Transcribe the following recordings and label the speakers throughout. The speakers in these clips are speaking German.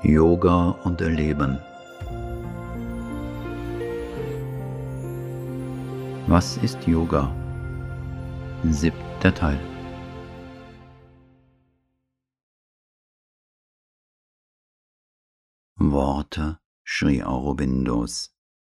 Speaker 1: Yoga und Erleben. Was ist Yoga? 7. Teil. Worte Sri Aurobindos.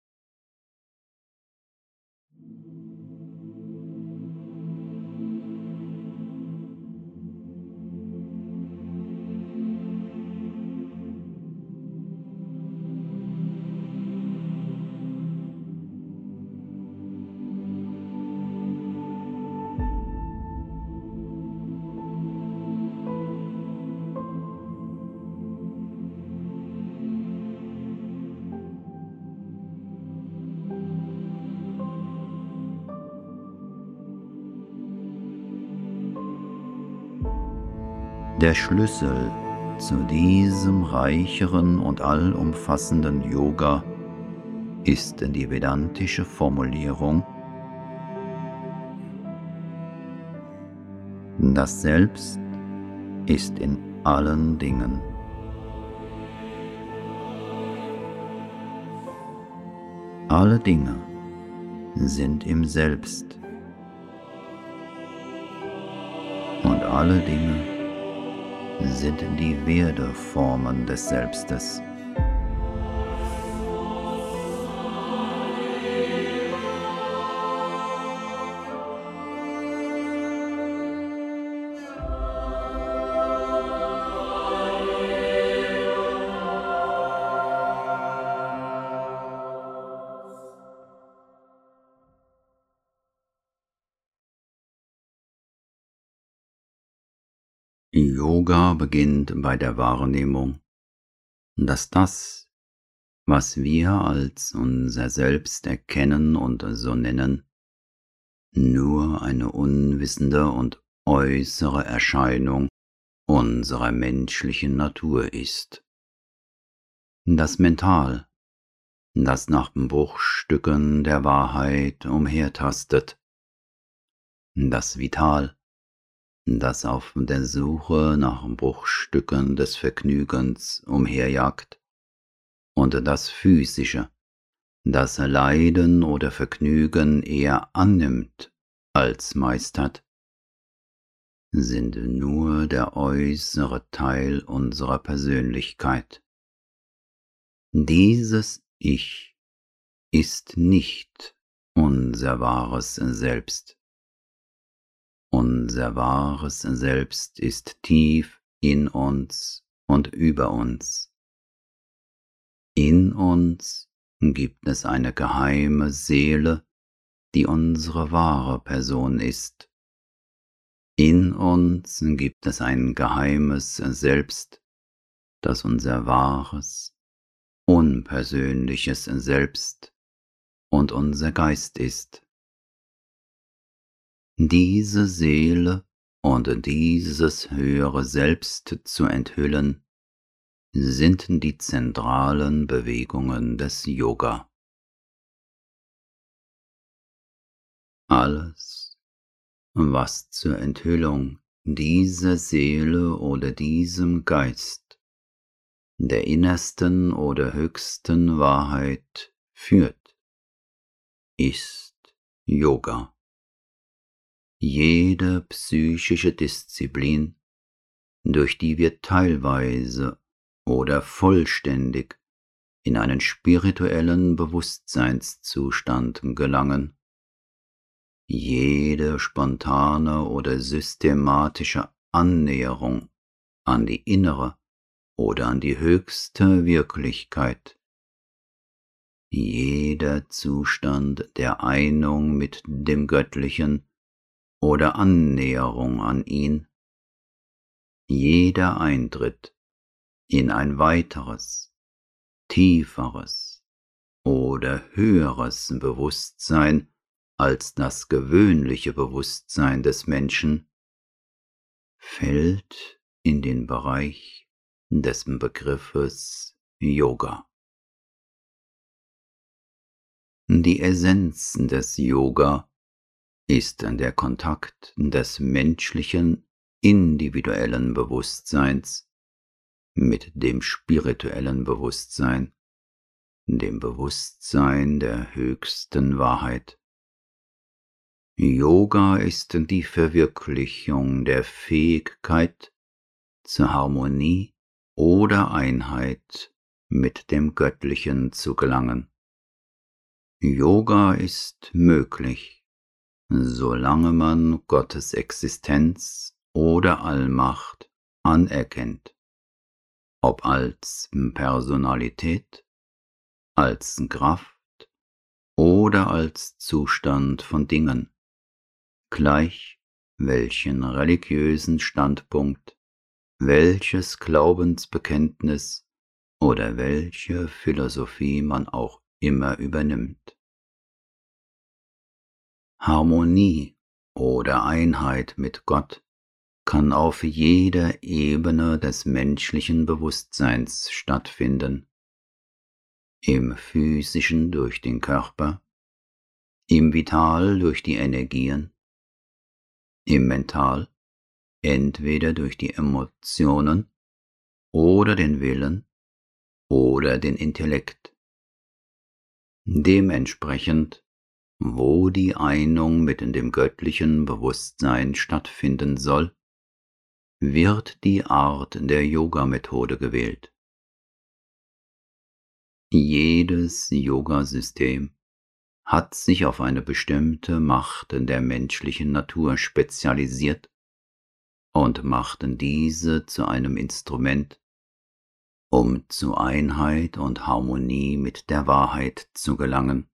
Speaker 1: Der Schlüssel zu diesem reicheren und allumfassenden Yoga ist die vedantische Formulierung: Das Selbst ist in allen Dingen. Alle Dinge sind im Selbst und alle Dinge sind die Werdeformen des Selbstes. Yoga beginnt bei der Wahrnehmung, dass das, was wir als unser Selbst erkennen und so nennen, nur eine unwissende und äußere Erscheinung unserer menschlichen Natur ist. Das Mental, das nach Bruchstücken der Wahrheit umhertastet, das Vital, das auf der Suche nach Bruchstücken des Vergnügens umherjagt, und das Physische, das Leiden oder Vergnügen eher annimmt als meistert, sind nur der äußere Teil unserer Persönlichkeit. Dieses Ich ist nicht unser wahres Selbst. Unser wahres Selbst ist tief in uns und über uns. In uns gibt es eine geheime Seele, die unsere wahre Person ist. In uns gibt es ein geheimes Selbst, das unser wahres, unpersönliches Selbst und unser Geist ist. Diese Seele und dieses höhere Selbst zu enthüllen, sind die zentralen Bewegungen des Yoga. Alles, was zur Enthüllung dieser Seele oder diesem Geist, der innersten oder höchsten Wahrheit führt, ist Yoga. Jede psychische Disziplin, durch die wir teilweise oder vollständig in einen spirituellen Bewusstseinszustand gelangen, jede spontane oder systematische Annäherung an die innere oder an die höchste Wirklichkeit, jeder Zustand der Einung mit dem Göttlichen oder Annäherung an ihn, jeder Eintritt in ein weiteres, tieferes oder höheres Bewusstsein als das gewöhnliche Bewusstsein des Menschen, fällt in den Bereich des Begriffes Yoga. Die Essenz des Yoga ist der Kontakt des menschlichen, individuellen Bewusstseins mit dem spirituellen Bewusstsein, dem Bewusstsein der höchsten Wahrheit. Yoga ist die Verwirklichung der Fähigkeit zur Harmonie oder Einheit mit dem Göttlichen zu gelangen. Yoga ist möglich, solange man Gottes Existenz oder Allmacht anerkennt, ob als Personalität, als Kraft oder als Zustand von Dingen, gleich welchen religiösen Standpunkt, welches Glaubensbekenntnis oder welche Philosophie man auch immer übernimmt. Harmonie oder Einheit mit Gott kann auf jeder Ebene des menschlichen Bewusstseins stattfinden. Im physischen durch den Körper, im Vital durch die Energien, im Mental entweder durch die Emotionen oder den Willen oder den Intellekt. Dementsprechend, wo die Einung mit dem göttlichen Bewusstsein stattfinden soll, wird die Art der Yoga-Methode gewählt. Jedes Yoga-System hat sich auf eine bestimmte Macht der menschlichen Natur spezialisiert und machten diese zu einem Instrument, um zu Einheit und Harmonie mit der Wahrheit zu gelangen.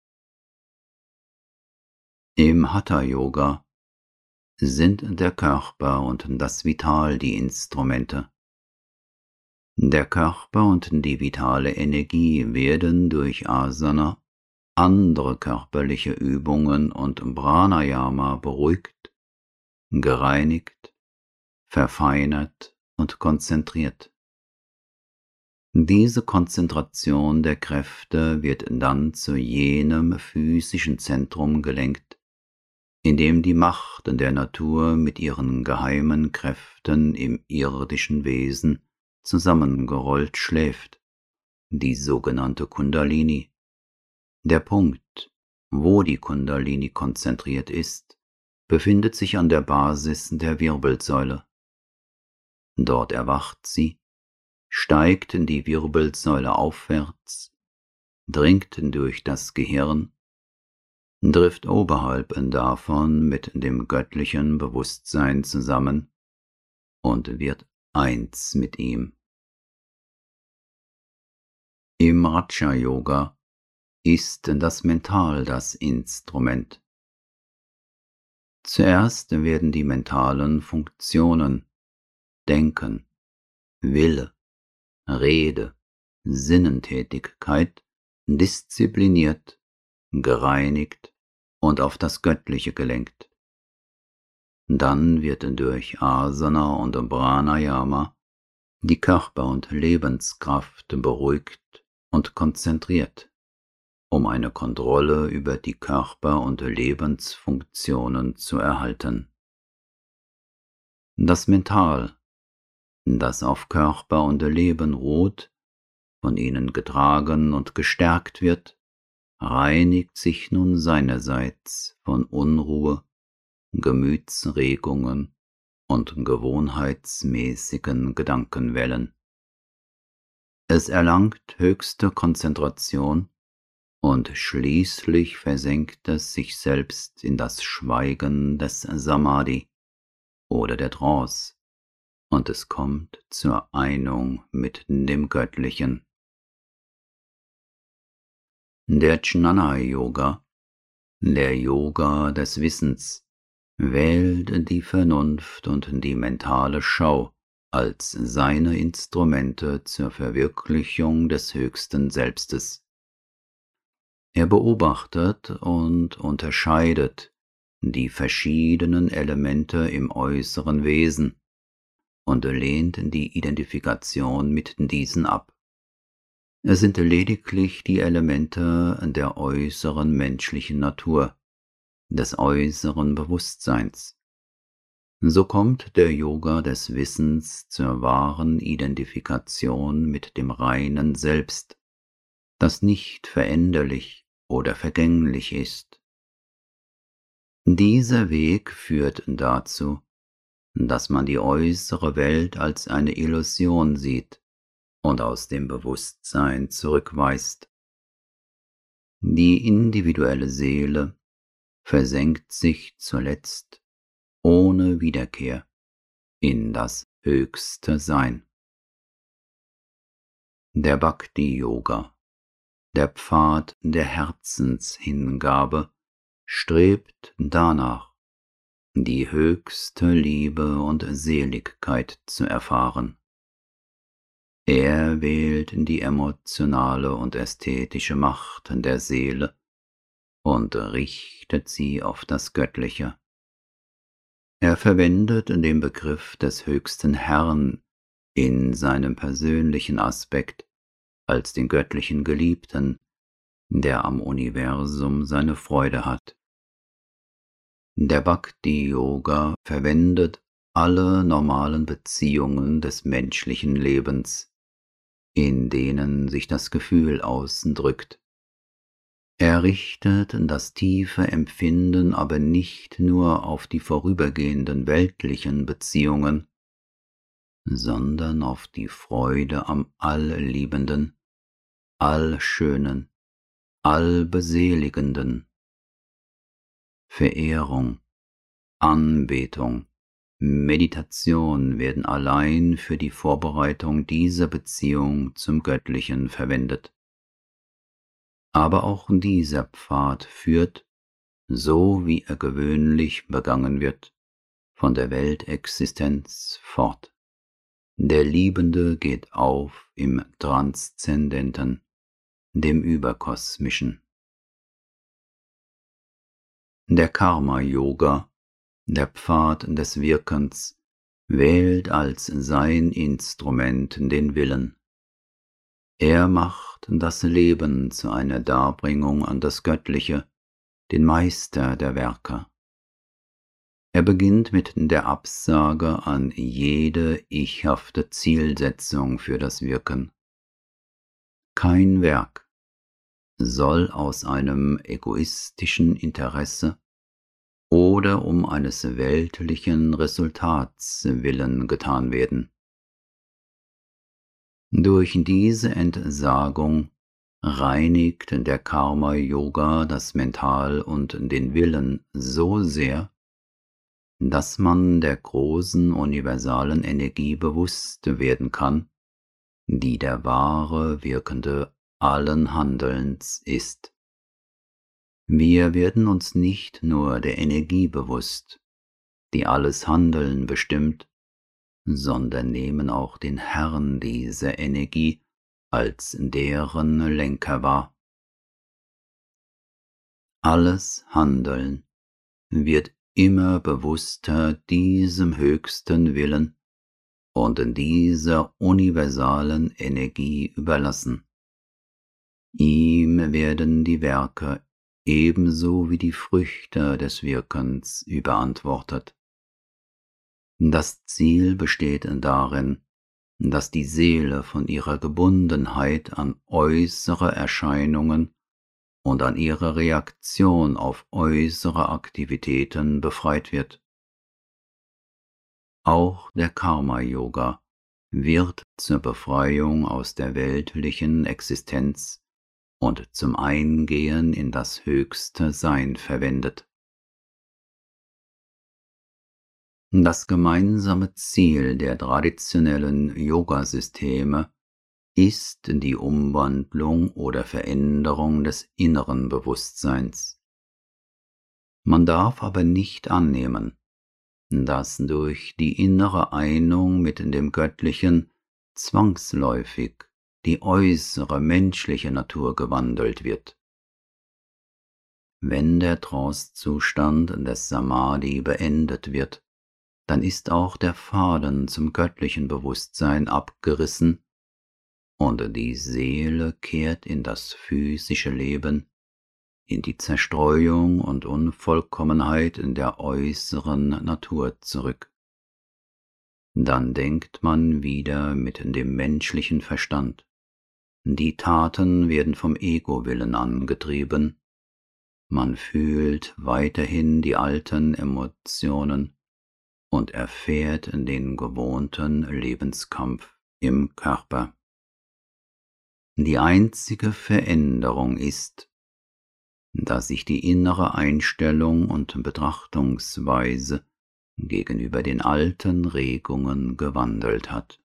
Speaker 1: Im Hatha-Yoga sind der Körper und das Vital die Instrumente. Der Körper und die vitale Energie werden durch Asana, andere körperliche Übungen und Pranayama beruhigt, gereinigt, verfeinert und konzentriert. Diese Konzentration der Kräfte wird dann zu jenem physischen Zentrum gelenkt, in dem die Macht der Natur mit ihren geheimen Kräften im irdischen Wesen zusammengerollt schläft, die sogenannte Kundalini. Der Punkt, wo die Kundalini konzentriert ist, befindet sich an der Basis der Wirbelsäule. Dort erwacht sie, steigt in die Wirbelsäule aufwärts, dringt durch das Gehirn, trifft oberhalb davon mit dem göttlichen Bewusstsein zusammen und wird eins mit ihm. Im Raja-Yoga ist das Mental das Instrument. Zuerst werden die mentalen Funktionen Denken, Wille, Rede, Sinnentätigkeit diszipliniert, gereinigt und auf das Göttliche gelenkt. Dann wird durch Asana und Pranayama die Körper- und Lebenskraft beruhigt und konzentriert, um eine Kontrolle über die Körper- und Lebensfunktionen zu erhalten. Das Mental, das auf Körper und Leben ruht, von ihnen getragen und gestärkt wird, reinigt sich nun seinerseits von Unruhe, Gemütsregungen und gewohnheitsmäßigen Gedankenwellen. Es erlangt höchste Konzentration und schließlich versenkt es sich selbst in das Schweigen des Samadhi oder der Trance, und es kommt zur Einung mit dem Göttlichen. Der Jnana-Yoga, der Yoga des Wissens, wählt die Vernunft und die mentale Schau als seine Instrumente zur Verwirklichung des höchsten Selbstes. Er beobachtet und unterscheidet die verschiedenen Elemente im äußeren Wesen und lehnt die Identifikation mit diesen ab. Es sind lediglich die Elemente der äußeren menschlichen Natur, des äußeren Bewusstseins. So kommt der Yoga des Wissens zur wahren Identifikation mit dem reinen Selbst, das nicht veränderlich oder vergänglich ist. Dieser Weg führt dazu, dass man die äußere Welt als eine Illusion sieht und aus dem Bewusstsein zurückweist. Die individuelle Seele versenkt sich zuletzt ohne Wiederkehr in das höchste Sein. Der Bhakti-Yoga, der Pfad der Herzenshingabe, strebt danach, die höchste Liebe und Seligkeit zu erfahren. Er wählt die emotionale und ästhetische Macht der Seele und richtet sie auf das Göttliche. Er verwendet den Begriff des höchsten Herrn in seinem persönlichen Aspekt als den göttlichen Geliebten, der am Universum seine Freude hat. Der Bhakti-Yoga verwendet alle normalen Beziehungen des menschlichen Lebens, in denen sich das Gefühl ausdrückt. Er richtet das tiefe Empfinden aber nicht nur auf die vorübergehenden weltlichen Beziehungen, sondern auf die Freude am Allliebenden, Allschönen, Allbeseligenden. Verehrung, Anbetung, Meditation werden allein für die Vorbereitung dieser Beziehung zum Göttlichen verwendet. Aber auch dieser Pfad führt, so wie er gewöhnlich begangen wird, von der Weltexistenz fort. Der Liebende geht auf im Transzendenten, dem Überkosmischen. Der Karma-Yoga, der Pfad des Wirkens, wählt als sein Instrument den Willen. Er macht das Leben zu einer Darbringung an das Göttliche, den Meister der Werke. Er beginnt mit der Absage an jede ichhafte Zielsetzung für das Wirken. Kein Werk soll aus einem egoistischen Interesse oder um eines weltlichen Resultats willen getan werden. Durch diese Entsagung reinigt der Karma-Yoga das Mental und den Willen so sehr, dass man der großen universalen Energie bewusst werden kann, die der wahre Wirkende allen Handelns ist. Wir werden uns nicht nur der Energie bewusst, die alles Handeln bestimmt, sondern nehmen auch den Herrn dieser Energie als deren Lenker wahr. Alles Handeln wird immer bewusster diesem höchsten Willen und dieser universalen Energie überlassen. Ihm werden die Werke ebenso wie die Früchte des Wirkens überantwortet. Das Ziel besteht darin, dass die Seele von ihrer Gebundenheit an äußere Erscheinungen und an ihre Reaktion auf äußere Aktivitäten befreit wird. Auch der Karma-Yoga wird zur Befreiung aus der weltlichen Existenz und zum Eingehen in das höchste Sein verwendet. Das gemeinsame Ziel der traditionellen Yogasysteme ist die Umwandlung oder Veränderung des inneren Bewusstseins. Man darf aber nicht annehmen, dass durch die innere Einung mit dem Göttlichen zwangsläufig die äußere menschliche Natur gewandelt wird. Wenn der Trancezustand des Samadhi beendet wird, dann ist auch der Faden zum göttlichen Bewusstsein abgerissen und die Seele kehrt in das physische Leben, in die Zerstreuung und Unvollkommenheit in der äußeren Natur zurück. Dann denkt man wieder mit dem menschlichen Verstand. Die Taten werden vom Ego-Willen angetrieben. Man fühlt weiterhin die alten Emotionen und erfährt den gewohnten Lebenskampf im Körper. Die einzige Veränderung ist, dass sich die innere Einstellung und Betrachtungsweise gegenüber den alten Regungen gewandelt hat.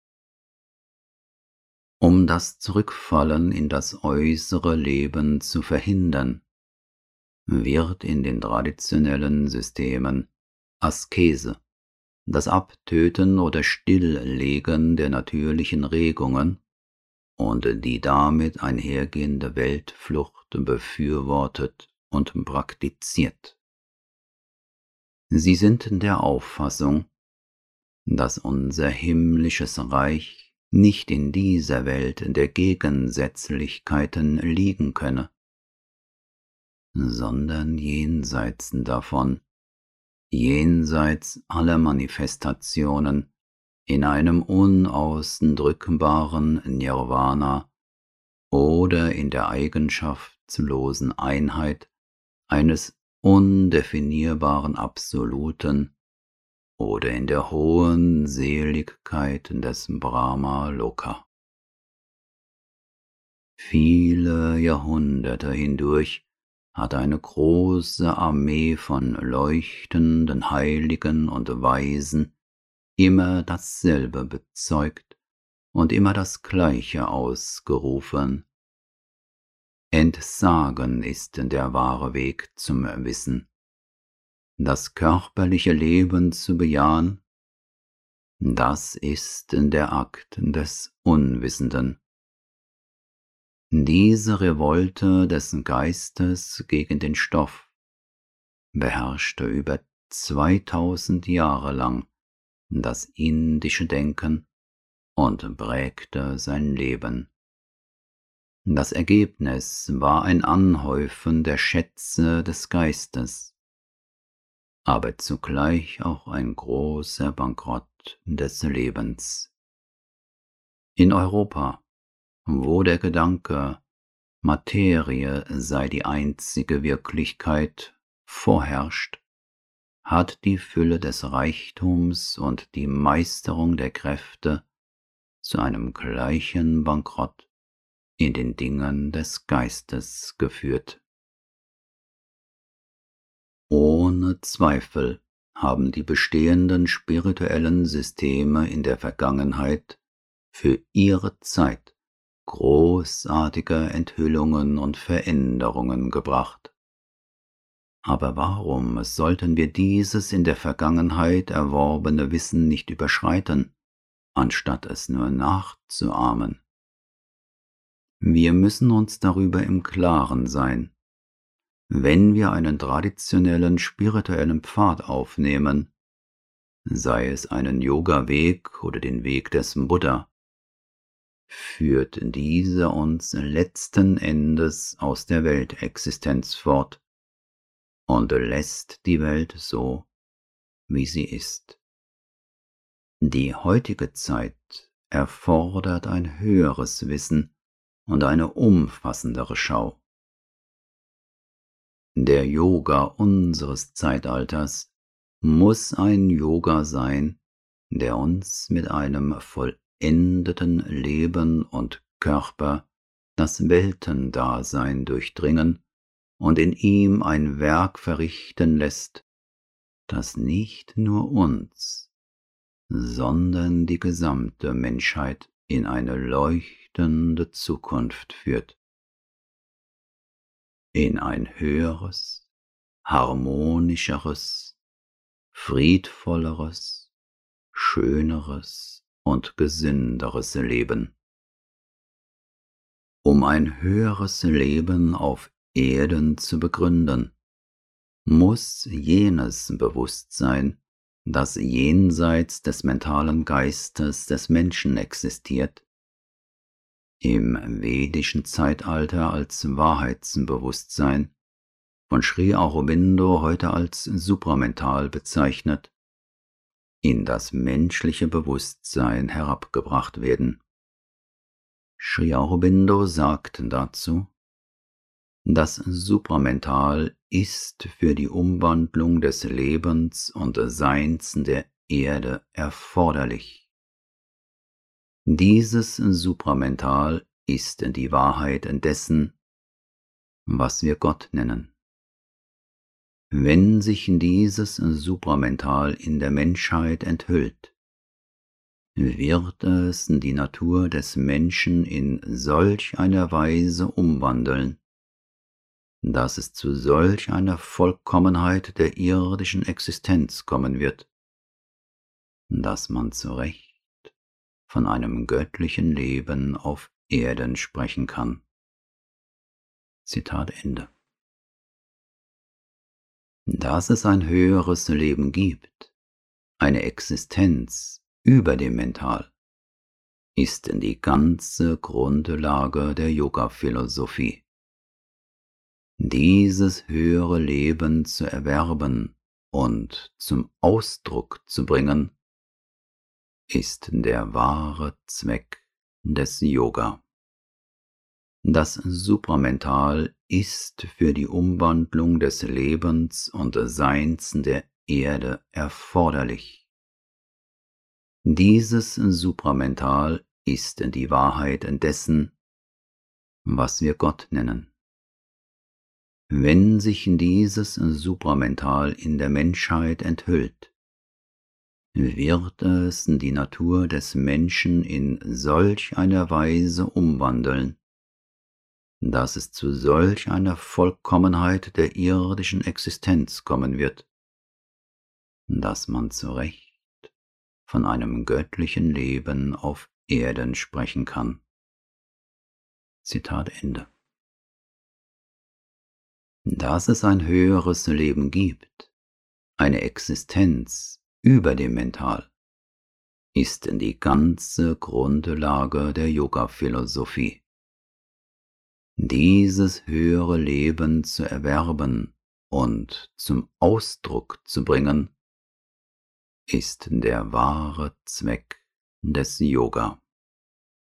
Speaker 1: Um das Zurückfallen in das äußere Leben zu verhindern, wird in den traditionellen Systemen Askese, das Abtöten oder Stilllegen der natürlichen Regungen und die damit einhergehende Weltflucht befürwortet und praktiziert. Sie sind der Auffassung, dass unser himmlisches Reich nicht in dieser Welt der Gegensätzlichkeiten liegen könne, sondern jenseits davon, jenseits aller Manifestationen, in einem unausdrückbaren Nirvana oder in der eigenschaftslosen Einheit eines undefinierbaren Absoluten oder in der hohen Seligkeit des Brahma Loka. Viele Jahrhunderte hindurch hat eine große Armee von leuchtenden Heiligen und Weisen immer dasselbe bezeugt und immer das Gleiche ausgerufen. Entsagen ist der wahre Weg zum Wissen. Das körperliche Leben zu bejahen, das ist der Akt des Unwissenden. Diese Revolte des Geistes gegen den Stoff beherrschte über 2000 Jahre lang das indische Denken und prägte sein Leben. Das Ergebnis war ein Anhäufen der Schätze des Geistes, aber zugleich auch ein großer Bankrott des Lebens. In Europa, wo der Gedanke, Materie sei die einzige Wirklichkeit, vorherrscht, hat die Fülle des Reichtums und die Meisterung der Kräfte zu einem gleichen Bankrott in den Dingen des Geistes geführt. Ohne Zweifel haben die bestehenden spirituellen Systeme in der Vergangenheit für ihre Zeit großartige Enthüllungen und Veränderungen gebracht. Aber warum sollten wir dieses in der Vergangenheit erworbene Wissen nicht überschreiten, anstatt es nur nachzuahmen? Wir müssen uns darüber im Klaren sein. Wenn wir einen traditionellen spirituellen Pfad aufnehmen, sei es einen Yoga-Weg oder den Weg des Buddha, führt dieser uns letzten Endes aus der Weltexistenz fort und lässt die Welt so, wie sie ist. Die heutige Zeit erfordert ein höheres Wissen und eine umfassendere Schau. Der Yoga unseres Zeitalters muss ein Yoga sein, der uns mit einem vollendeten Leben und Körper das Weltendasein durchdringen und in ihm ein Werk verrichten lässt, das nicht nur uns, sondern die gesamte Menschheit in eine leuchtende Zukunft führt, in ein höheres, harmonischeres, friedvolleres, schöneres und gesünderes Leben. Um ein höheres Leben auf Erden zu begründen, muss jenes Bewusstsein, das jenseits des mentalen Geistes des Menschen existiert, im vedischen Zeitalter als Wahrheitsbewusstsein von Sri Aurobindo heute als supramental bezeichnet, in das menschliche Bewusstsein herabgebracht werden. Sri Aurobindo sagt dazu: Das Supramental ist für die Umwandlung des Lebens und Seins der Erde erforderlich. Dieses Supramental ist die Wahrheit dessen, was wir Gott nennen. Wenn sich dieses Supramental in der Menschheit enthüllt, wird es die Natur des Menschen in solch einer Weise umwandeln, dass es zu solch einer Vollkommenheit der irdischen Existenz kommen wird, dass man zu Recht von einem göttlichen Leben auf Erden sprechen kann. Zitat Ende. Dass es ein höheres Leben gibt, eine Existenz über dem Mental, ist die ganze Grundlage der Yoga-Philosophie. Dieses höhere Leben zu erwerben und zum Ausdruck zu bringen, ist der wahre Zweck des Yoga. Das Supramental ist für die Umwandlung des Lebens und Seins der Erde erforderlich. Dieses Supramental ist die Wahrheit dessen, was wir Gott nennen. Wenn sich dieses Supramental in der Menschheit enthüllt, wird es die Natur des Menschen in solch einer Weise umwandeln, dass es zu solch einer Vollkommenheit der irdischen Existenz kommen wird, dass man zu Recht von einem göttlichen Leben auf Erden sprechen kann. Zitat Ende. Dass es ein höheres Leben gibt, eine Existenz über dem Mental, ist die ganze Grundlage der Yoga-Philosophie. Dieses höhere Leben zu erwerben und zum Ausdruck zu bringen, ist der wahre Zweck des Yoga.